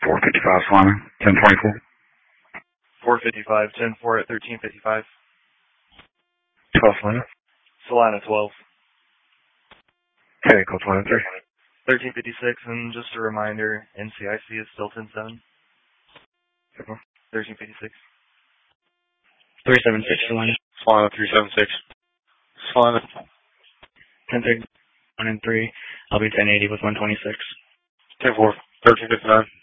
455 Solana, 1024. 455, 10-4 at 1355. 12 Solana. Solana 12. Okay, call Solana 3. 1356, and just a reminder, NCIC is still 10-7. 1356. 376 Solana. Solana 376. Solana 10-3, 1 and 3. I'll be 1080 with 126. 10-4, 1359.